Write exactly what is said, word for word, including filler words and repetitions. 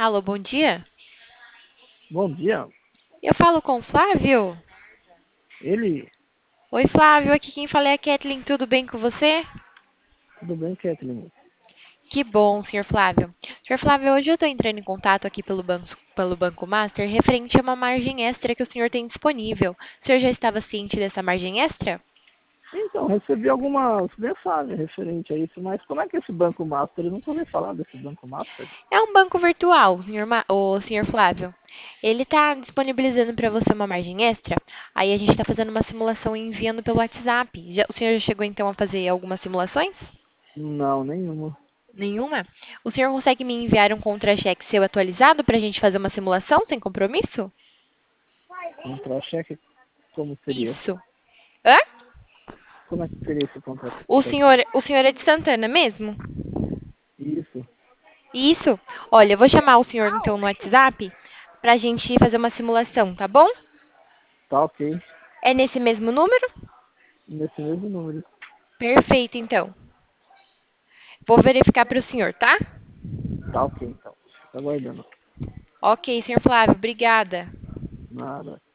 Alô, bom dia. Bom dia. Eu falo com o Flávio? Ele, Oi, Flávio, aqui quem fala é a Kathleen, tudo bem com você? tudo bem, Kathleen? Que bom, senhor Flávio. senhor Flávio, hoje eu estou entrando em contato aqui pelo banco, pelo Banco Master referente a uma margem extra que o senhor tem disponível. O senhor já estava ciente dessa margem extra? Então, recebi algumas mensagens referentes a isso, mas como é que é esse Banco Master? Eu nunca ouvi falar desse Banco Master. É um banco virtual, senhor, Ma- o senhor Flávio. Ele está disponibilizando para você uma margem extra. Aí a gente está fazendo uma simulação e enviando pelo WhatsApp. Já- o senhor já chegou então a fazer algumas simulações? Não, nenhuma. Nenhuma? O senhor consegue me enviar um contra-cheque seu atualizado para a gente fazer uma simulação sem compromisso? Contra-cheque, como seria? Isso. Hã? Como é que seria esse O contra-cheque? senhor, o senhor é de Santana mesmo? Isso, Isso. Olha, eu vou chamar o senhor então no WhatsApp para a gente fazer uma simulação, tá bom? tá ok. É nesse mesmo número? Nesse mesmo número. Perfeito, então. Vou verificar para o senhor, tá? Tá ok, então. Fica aguardando. Ok, senhor Flávio, obrigada. Nada.